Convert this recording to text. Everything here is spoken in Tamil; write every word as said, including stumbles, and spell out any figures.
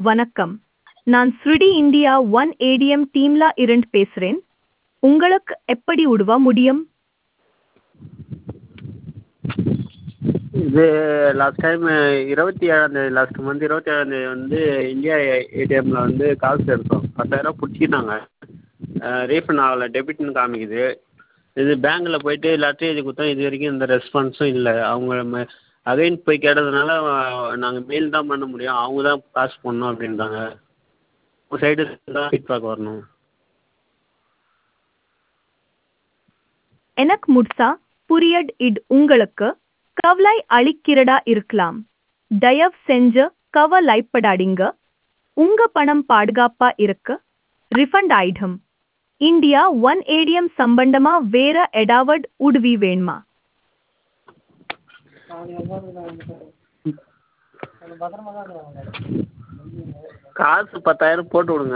வணக்கம். நான் ஸ்ருடி இந்தியா ஒன் ஏடிஎம் டீம்ல இருந்து பேசுறேன். உங்களுக்கு எப்படி உதவ முடியும்? இது லாஸ்ட் டைம் இருபத்தி ஏழாம் தேதி லாஸ்ட் மந்த் இருபத்தி ஏழாம் தேதி வந்து இந்தியா ஏடிஎம்மில் வந்து காசு எடுத்தோம். பத்தாயிரரூவா பிடிச்சிட்டாங்க. ரீஃபண்ட் ஆகலை, டெபிட்னு காமிக்குது. இது பேங்க்கில் போயிட்டு லெட்டர் எழுதி கொடுத்தோம். இது வரைக்கும் எந்த ரெஸ்பான்ஸும் இல்லை. அவங்க அகைன் போய் கேட்டதுனால நாங்கள் மெயில் தான் பண்ண முடியும், அவங்க தான் காசு போடணும் அப்படின்றாங்க. உங்கள் சைடு தான் ஃபீட்பேக் வரணும். எனக்கு முழுசா புரியட் இது உங்களுக்கு கவலை அளிக்கிறதா இருக்கலாம். தயவு செஞ்சு கவலைப்படாதீங்க. உங்க பணம் பாதுகாப்பா இருக்கு. ரிஃபண்ட் ஆயிடும். இந்தியா ஒன் ஏடிஎம் சம்பந்தமா வேற ஏதாவது உதவி வேணுமா? காசு பத்தாயிரம் போட்டு விடுங்க.